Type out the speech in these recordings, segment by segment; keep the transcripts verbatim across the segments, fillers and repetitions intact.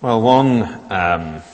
Well, one um,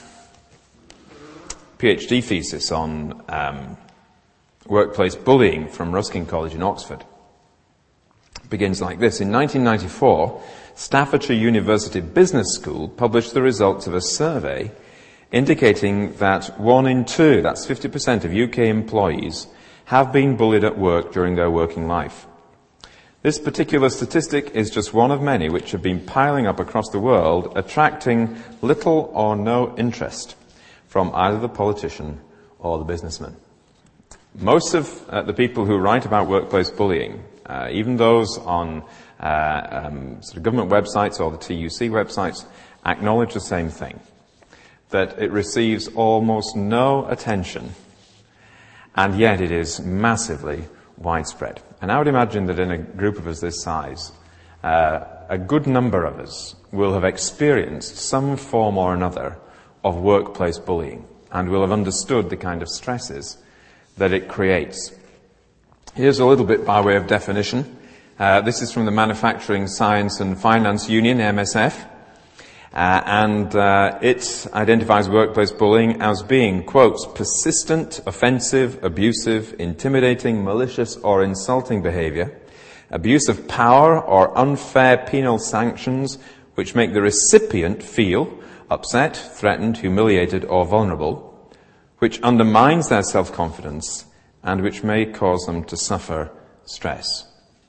PhD thesis on um, workplace bullying from Ruskin College in Oxford begins like this. In nineteen ninety-four, Staffordshire University Business School published the results of a survey indicating that one in two, that's fifty percent of U K employees, have been bullied at work during their working life. This particular statistic is just one of many which have been piling up across the world, attracting little or no interest from either the politician or the businessman. Most of uh, the people who write about workplace bullying, uh, even those on uh, um, sort of government websites or the T U C websites, acknowledge the same thing, that it receives almost no attention, and yet it is massively widespread. And I would imagine that in a group of us this size, uh, a good number of us will have experienced some form or another of workplace bullying and will have understood the kind of stresses that it creates. Here's a little bit by way of definition. Uh, this is from the Manufacturing Science and Finance Union, M S F. Uh, and uh, it identifies workplace bullying as being, quotes, persistent, offensive, abusive, intimidating, malicious or insulting behavior, abuse of power or unfair penal sanctions which make the recipient feel upset, threatened, humiliated or vulnerable, which undermines their self-confidence and which may cause them to suffer stress.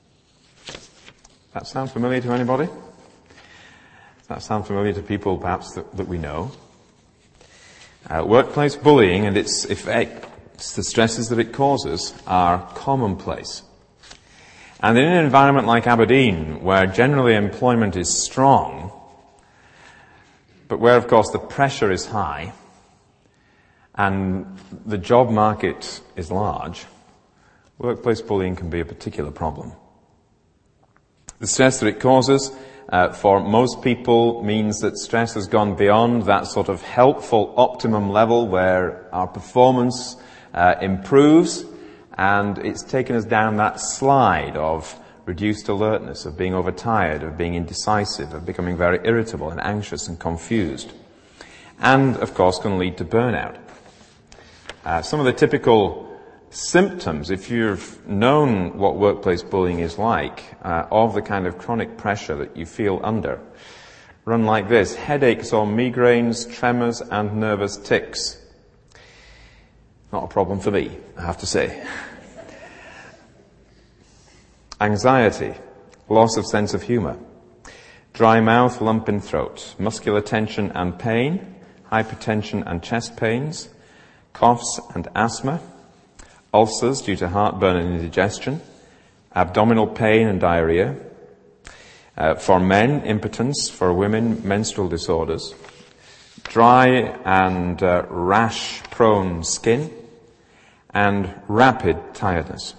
That sound familiar to anybody? That sound familiar to people perhaps that, that we know? Uh, workplace bullying and its effects, the stresses that it causes, are commonplace. And in an environment like Aberdeen, where generally employment is strong, but where of course the pressure is high and the job market is large, workplace bullying can be a particular problem. The stress that it causes Uh, for most people means that stress has gone beyond that sort of helpful optimum level where our performance uh, improves, and it's taken us down that slide of reduced alertness, of being overtired, of being indecisive, of becoming very irritable and anxious and confused. And, of course, can lead to burnout. Uh, some of the typical symptoms, if you've known what workplace bullying is like, uh, of the kind of chronic pressure that you feel under, run like this: headaches or migraines, tremors and nervous tics. Not a problem for me, I have to say. Anxiety, loss of sense of humour, dry mouth, lump in throat, muscular tension and pain, hypertension and chest pains, coughs and asthma, ulcers due to heartburn and indigestion, abdominal pain and diarrhea. Uh, for men, impotence. For women, menstrual disorders. Dry and uh, rash-prone skin. And rapid tiredness.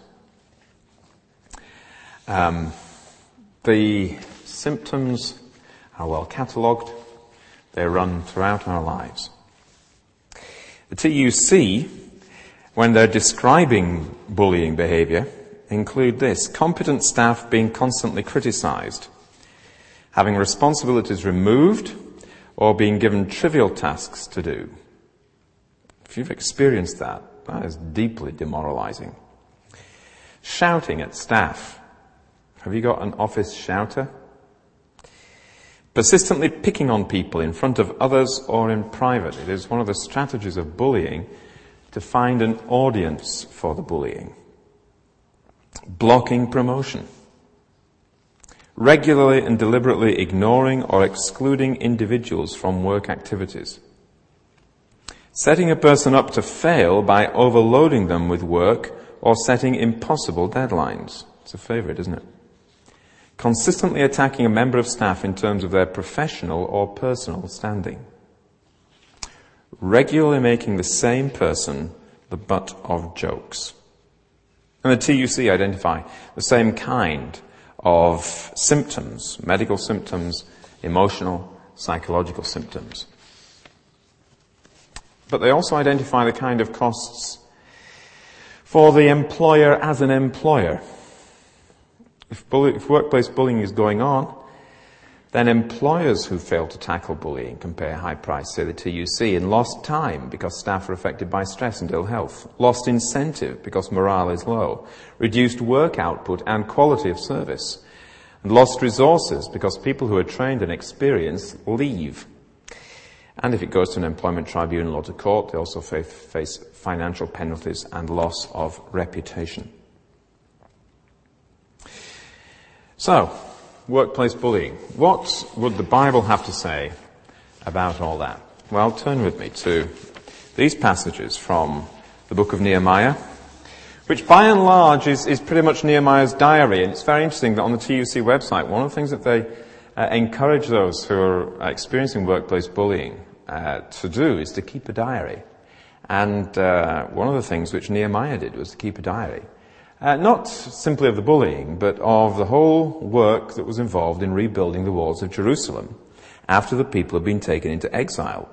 Um, the symptoms are well catalogued. They run throughout our lives. The T U C, when they're describing bullying behavior, include this: competent staff being constantly criticized, having responsibilities removed, or being given trivial tasks to do. If you've experienced that, that is deeply demoralizing. Shouting at staff. Have you got an office shouter? Persistently picking on people in front of others or in private. It is one of the strategies of bullying to find an audience for the bullying. Blocking promotion. Regularly and deliberately ignoring or excluding individuals from work activities. Setting a person up to fail by overloading them with work or setting impossible deadlines. It's a favourite, isn't it? Consistently attacking a member of staff in terms of their professional or personal standing. Regularly making the same person the butt of jokes. And the T U C identify the same kind of symptoms, medical symptoms, emotional, psychological symptoms. But they also identify the kind of costs for the employer as an employer. If, bully, if workplace bullying is going on, Then employers who fail to tackle bullying can pay a high price, say the T U C, in lost time because staff are affected by stress and ill health, lost incentive because morale is low, reduced work output and quality of service, and lost resources because people who are trained and experienced leave. And if it goes to an employment tribunal or to court, they also face financial penalties and loss of reputation. So, workplace bullying. What would the Bible have to say about all that? Well, turn with me to these passages from the book of Nehemiah, which by and large is, is pretty much Nehemiah's diary. And it's very interesting that on the T U C website, one of the things that they uh, encourage those who are experiencing workplace bullying uh, to do is to keep a diary. And uh, one of the things which Nehemiah did was to keep a diary. Uh, not simply of the bullying, but of the whole work that was involved in rebuilding the walls of Jerusalem after the people had been taken into exile.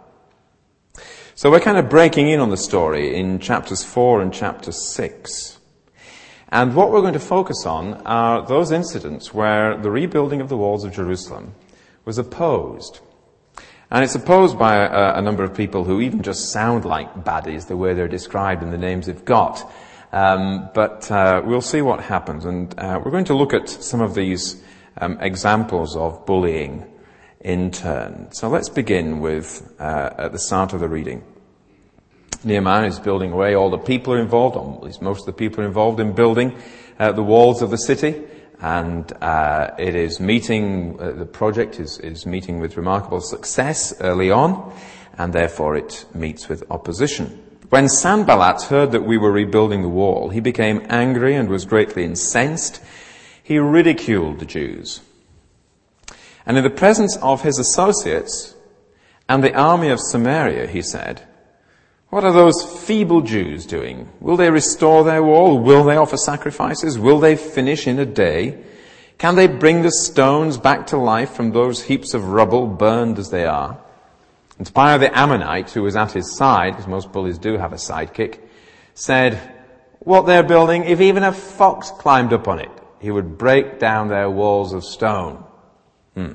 So we're kind of breaking in on the story in chapters four and chapter six. And what we're going to focus on are those incidents where the rebuilding of the walls of Jerusalem was opposed. And it's opposed by a, a number of people who even just sound like baddies, the way they're described and the names they've got. Um, but uh, we'll see what happens, and uh, we're going to look at some of these um, examples of bullying in turn. So let's begin with uh, at the start of the reading. Nehemiah is building away. All the people are involved, or at least most of the people are involved in building uh, the walls of the city, and uh, it is meeting. Uh, the project is, is meeting with remarkable success early on, and therefore it meets with opposition. When Sanballat heard that we were rebuilding the wall, he became angry and was greatly incensed. He ridiculed the Jews. And in the presence of his associates and the army of Samaria, he said, "What are those feeble Jews doing? Will they restore their wall? Will they offer sacrifices? Will they finish in a day? Can they bring the stones back to life from those heaps of rubble burned as they are?" And Tobiah the Ammonite, who was at his side, because most bullies do have a sidekick, said, "What they're building, if even a fox climbed up on it, he would break down their walls of stone." Hmm.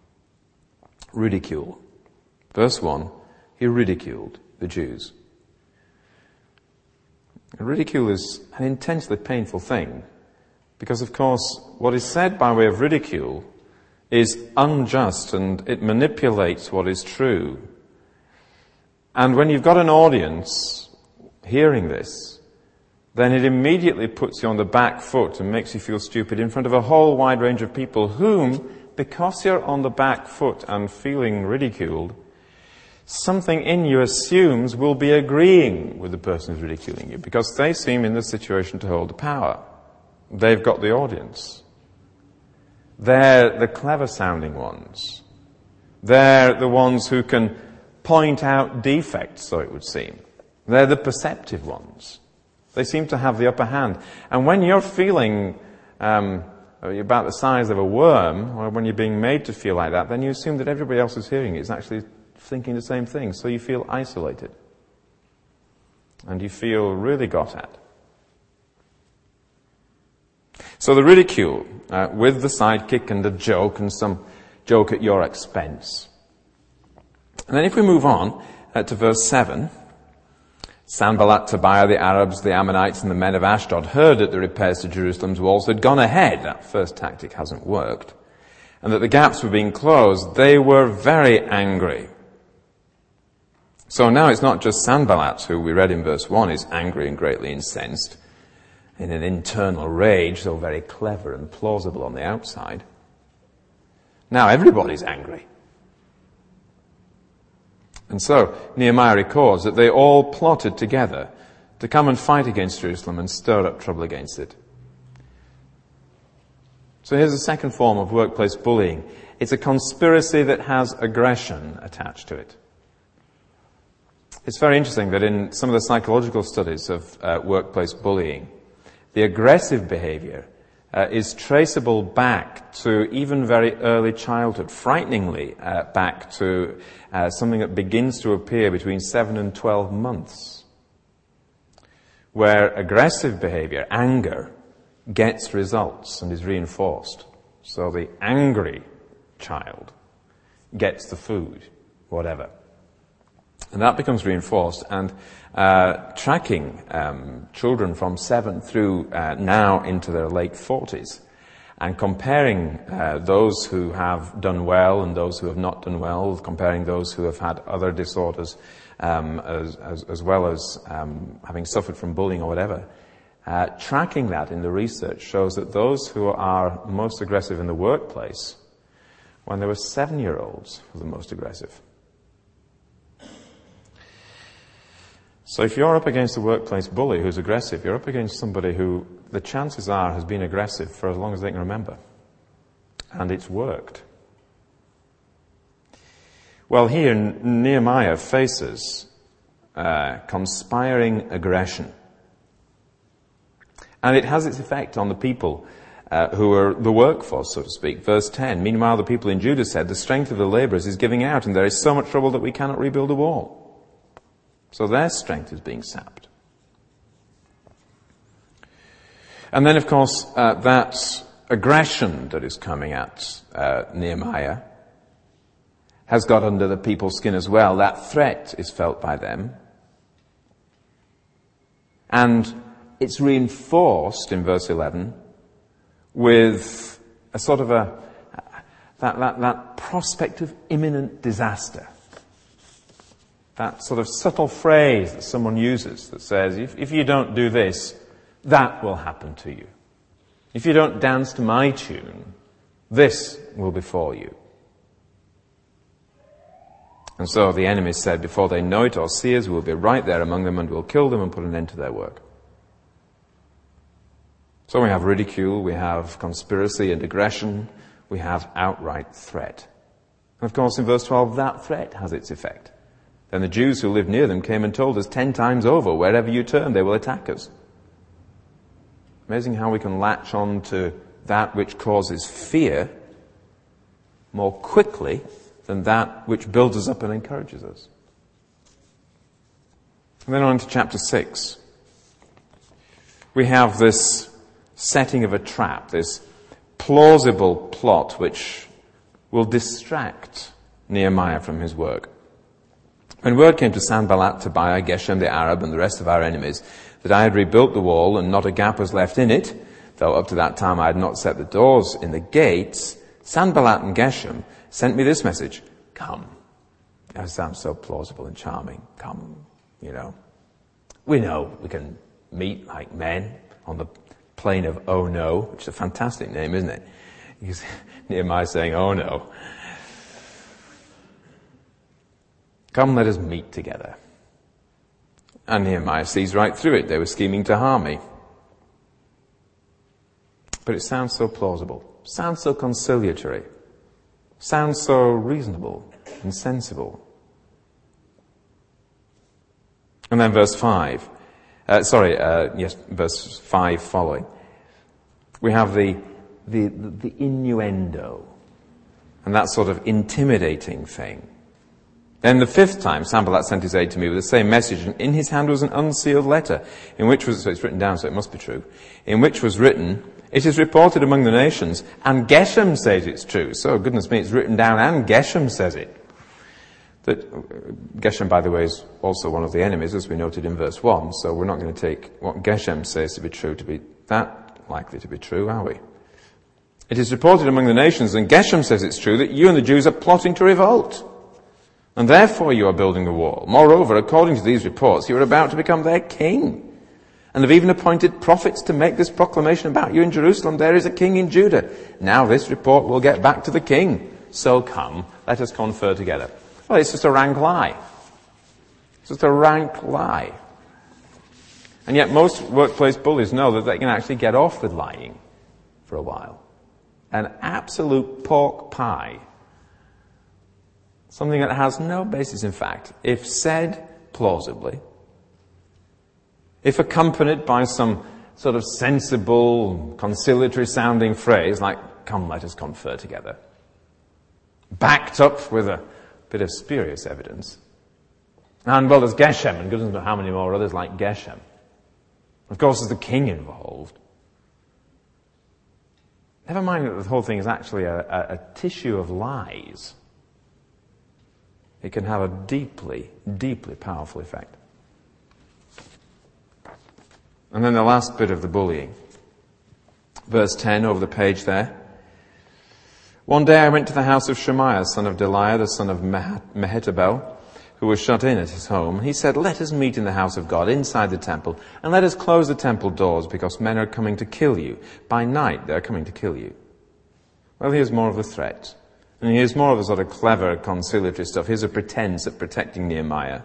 Ridicule. Verse one, he ridiculed the Jews. Ridicule is an intensely painful thing, because of course what is said by way of ridicule is unjust and it manipulates what is true. And when you've got an audience hearing this, then it immediately puts you on the back foot and makes you feel stupid in front of a whole wide range of people whom, because you're on the back foot and feeling ridiculed, something in you assumes will be agreeing with the person who's ridiculing you, because they seem in this situation to hold the power. They've got the audience. They're the clever-sounding ones. They're the ones who can point out defects, so it would seem. They're the perceptive ones. They seem to have the upper hand. And when you're feeling um, about the size of a worm, or when you're being made to feel like that, then you assume that everybody else who's hearing it is actually thinking the same thing. So you feel isolated. And you feel really got at. So the ridicule, uh, with the sidekick and the joke and some joke at your expense. And then if we move on uh, to verse seven, Sanballat, Tobiah, the Arabs, the Ammonites, and the men of Ashdod heard that the repairs to Jerusalem's walls had gone ahead. That first tactic hasn't worked. And that the gaps were being closed. They were very angry. So now it's not just Sanballat, who we read in verse one, is angry and greatly incensed, in an internal rage, so very clever and plausible on the outside. Now everybody's angry. And so Nehemiah records that they all plotted together to come and fight against Jerusalem and stir up trouble against it. So here's a second form of workplace bullying. It's a conspiracy that has aggression attached to it. It's very interesting that in some of the psychological studies of uh, workplace bullying, the aggressive behavior uh, is traceable back to even very early childhood, frighteningly uh, back to uh, something that begins to appear between seven and twelve months, where aggressive behavior, anger, gets results and is reinforced. So the angry child gets the food, whatever. And that becomes reinforced, and uh, tracking um, children from seven through uh, now into their late forties, and comparing uh, those who have done well and those who have not done well, comparing those who have had other disorders, um, as, as, as well as um, having suffered from bullying or whatever. Uh, tracking that in the research shows that those who are most aggressive in the workplace, when they were seven-year-olds, were the most aggressive. So if you're up against a workplace bully who's aggressive, you're up against somebody who, the chances are, has been aggressive for as long as they can remember. And it's worked. Well, here Nehemiah faces uh, conspiring aggression. And it has its effect on the people uh, who are the workforce, so to speak. Verse ten, meanwhile the people in Judah said, the strength of the laborers is giving out, and there is so much trouble that we cannot rebuild the wall. So their strength is being sapped. And then, of course, uh, that aggression that is coming at uh, Nehemiah has got under the people's skin as well. That threat is felt by them. And it's reinforced in verse eleven with a sort of a, that, that, that prospect of imminent disaster. That sort of subtle phrase that someone uses that says, if, if you don't do this, that will happen to you. If you don't dance to my tune, this will befall you. And so the enemy said, before they know it or see us, we'll be right there among them and we'll kill them and put an end to their work. So we have ridicule, we have conspiracy and aggression, we have outright threat. And of course in verse twelve, that threat has its effect. Then the Jews who lived near them came and told us ten times over, wherever you turn, they will attack us. Amazing how we can latch on to that which causes fear more quickly than that which builds us up and encourages us. And then on to chapter six. We have this setting of a trap, this plausible plot which will distract Nehemiah from his work. When word came to Sanballat, Tobiah, Geshem the Arab, and the rest of our enemies, that I had rebuilt the wall and not a gap was left in it, though up to that time I had not set the doors in the gates, Sanballat and Geshem sent me this message, come. That sounds so plausible and charming. Come, you know. We know we can meet like men on the plain of Oh No, which is a fantastic name, isn't it? Because Nehemiah saying, oh no. Come, let us meet together. And Nehemiah sees right through it. They were scheming to harm me. But it sounds so plausible. Sounds so conciliatory. Sounds so reasonable and sensible. And then verse five. Uh, sorry, uh, yes, verse five following. We have the, the, the, the innuendo. And that sort of intimidating thing. Then the fifth time, Sanballat sent his aide to me with the same message, and in his hand was an unsealed letter, in which was, so it's written down, so it must be true, in which was written, it is reported among the nations, and Geshem says it's true. So, goodness me, it's written down, and Geshem says it. That Geshem, by the way, is also one of the enemies, as we noted in verse one, so we're not going to take what Geshem says to be true to be that likely to be true, are we? It is reported among the nations, and Geshem says it's true, that you and the Jews are plotting to revolt. And therefore you are building the wall. Moreover, according to these reports, you are about to become their king. And have even appointed prophets to make this proclamation about you in Jerusalem. There is a king in Judah. Now this report will get back to the king. So come, let us confer together. Well, it's just a rank lie. It's just a rank lie. And yet most workplace bullies know that they can actually get off with lying for a while. An absolute pork pie. Something that has no basis in fact, if said plausibly, if accompanied by some sort of sensible, conciliatory sounding phrase like, come let us confer together, backed up with a bit of spurious evidence. And well, there's Geshem, and goodness knows how many more others like Geshem. Of course, there's the king involved. Never mind that the whole thing is actually a, a, a tissue of lies. It can have a deeply, deeply powerful effect. And then the last bit of the bullying. Verse ten over the page there. One day I went to the house of Shemaiah, son of Deliah, the son of Mehetabel, who was shut in at his home. He said, let us meet in the house of God, inside the temple, and let us close the temple doors, because men are coming to kill you. By night they are coming to kill you. Well, here's more of the threat. And here's more of the sort of clever conciliatory stuff. Here's a pretense of protecting Nehemiah.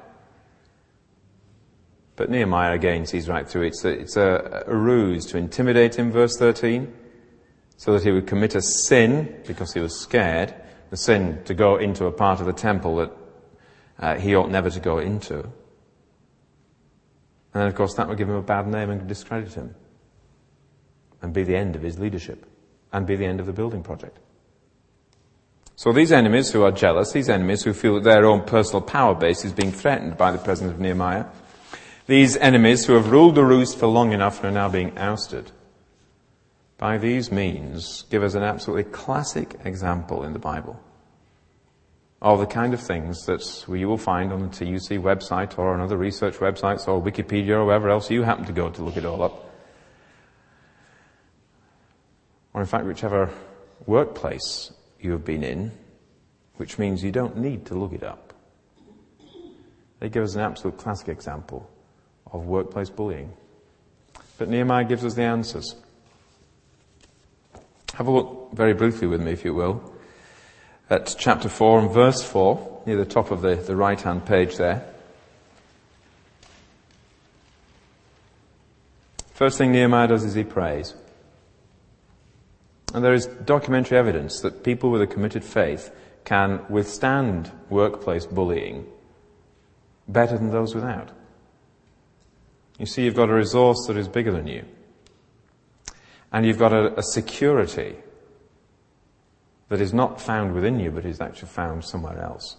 But Nehemiah again sees right through it. It's a, it's a, a ruse to intimidate him, verse thirteen, so that he would commit a sin because he was scared, the sin to go into a part of the temple that uh, he ought never to go into. And then, of course, that would give him a bad name and discredit him, and be the end of his leadership, and be the end of the building project. So these enemies who are jealous, these enemies who feel that their own personal power base is being threatened by the presence of Nehemiah, these enemies who have ruled the roost for long enough and are now being ousted, by these means give us an absolutely classic example in the Bible of the kind of things that you will find on the T U C website or on other research websites or Wikipedia or wherever else you happen to go to look it all up. Or in fact, whichever workplace you have been in, which means you don't need to look it up. They give us an absolute classic example of workplace bullying. But Nehemiah gives us the answers. Have a look very briefly with me, if you will, at chapter four and verse four, near the top of the, the right-hand page there. First thing Nehemiah does is he prays. And there is documentary evidence that people with a committed faith can withstand workplace bullying better than those without. You see, you've got a resource that is bigger than you. And you've got a, a security that is not found within you, but is actually found somewhere else.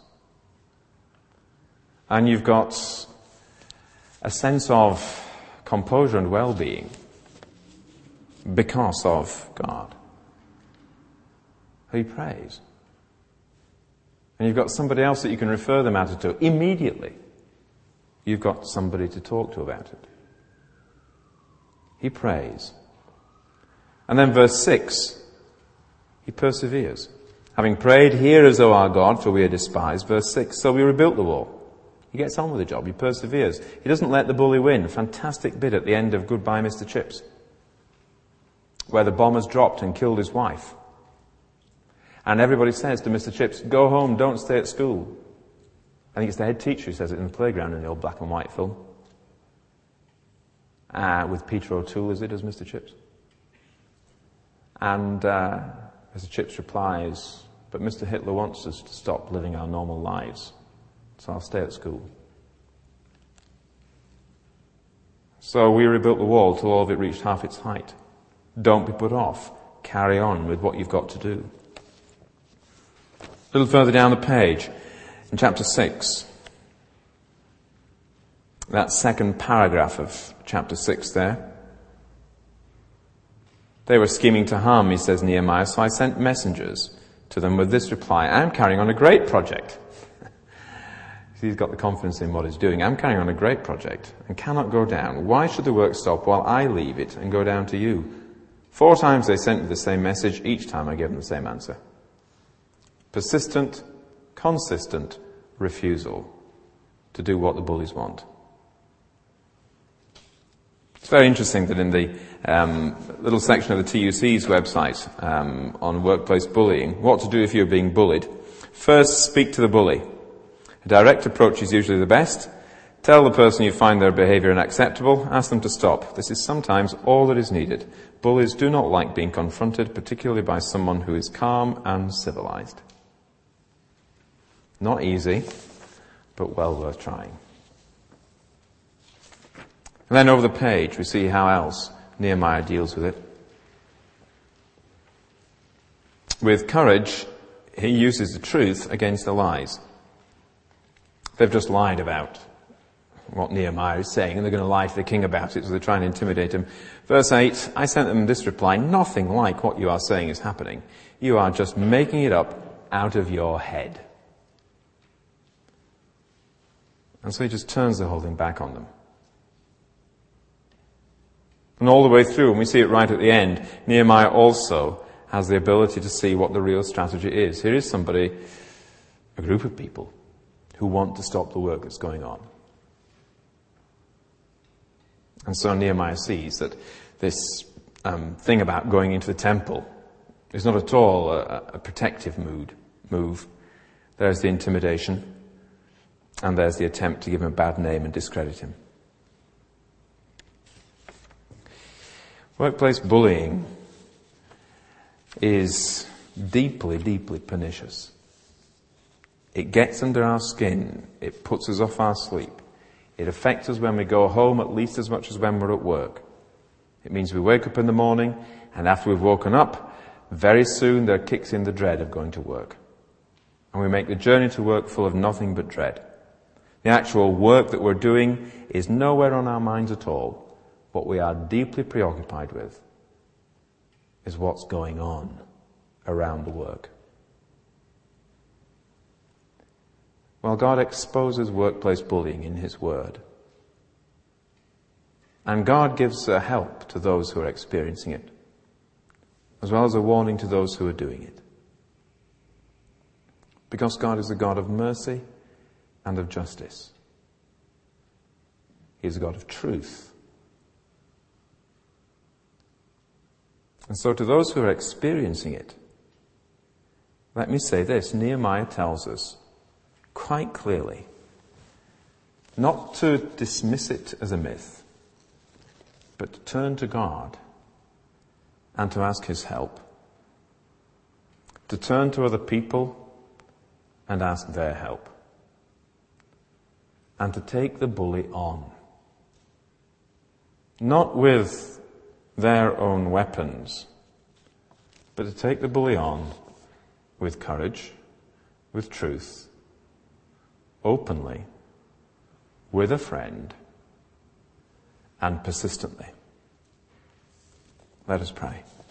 And you've got a sense of composure and well-being because of God. He prays. And you've got somebody else that you can refer the matter to immediately. You've got somebody to talk to about it. He prays. And then verse six, he perseveres. Having prayed, hear us, O our God, for we are despised. Verse six, so we rebuilt the wall. He gets on with the job. He perseveres. He doesn't let the bully win. Fantastic bit at the end of Goodbye, Mister Chips, where the bomb has dropped and killed his wife. And everybody says to Mister Chips, go home, don't stay at school. I think it's the head teacher who says it in the playground in the old black and white film. Uh, with Peter O'Toole as it does Mister Chips. And uh, Mister Chips replies, but Mister Hitler wants us to stop living our normal lives, so I'll stay at school. So we rebuilt the wall till all of it reached half its height. Don't be put off. Carry on with what you've got to do. A little further down the page, in chapter six, that second paragraph of chapter six there. They were scheming to harm me, says Nehemiah, so I sent messengers to them with this reply, I'm carrying on a great project. He's got the confidence in what he's doing. I'm carrying on a great project and cannot go down. Why should the work stop while I leave it and go down to you? Four times they sent me the same message. Each time I gave them the same answer. Persistent, consistent refusal to do what the bullies want. It's very interesting that in the um, little section of the T U C's website um, on workplace bullying, what to do if you're being bullied. First, speak to the bully. A direct approach is usually the best. Tell the person you find their behaviour unacceptable. Ask them to stop. This is sometimes all that is needed. Bullies do not like being confronted, particularly by someone who is calm and civilised. Not easy, but well worth trying. And then over the page, we see how else Nehemiah deals with it. With courage, he uses the truth against the lies. They've just lied about what Nehemiah is saying, and they're going to lie to the king about it, so they try and intimidate him. Verse eight, I sent them this reply, nothing like what you are saying is happening. You are just making it up out of your head. And so he just turns the whole thing back on them. And all the way through, and we see it right at the end, Nehemiah also has the ability to see what the real strategy is. Here is somebody, a group of people, who want to stop the work that's going on. And so Nehemiah sees that this um, thing about going into the temple is not at all a, a protective mood, move. There's the intimidation, and there's the attempt to give him a bad name and discredit him. Workplace bullying is deeply, deeply pernicious. It gets under our skin. It puts us off our sleep. It affects us when we go home at least as much as when we're at work. It means we wake up in the morning, and after we've woken up, very soon there kicks in the dread of going to work. And we make the journey to work full of nothing but dread. The actual work that we're doing is nowhere on our minds at all. What we are deeply preoccupied with is what's going on around the work. Well, God exposes workplace bullying in His Word. And God gives a help to those who are experiencing it, as well as a warning to those who are doing it. Because God is a God of mercy and of justice. He is a God of truth. And so to those who are experiencing it, let me say this, Nehemiah tells us quite clearly not to dismiss it as a myth, but to turn to God and to ask His help. To turn to other people and ask their help. And to take the bully on. Not with their own weapons, but to take the bully on with courage, with truth, openly, with a friend, and persistently. Let us pray.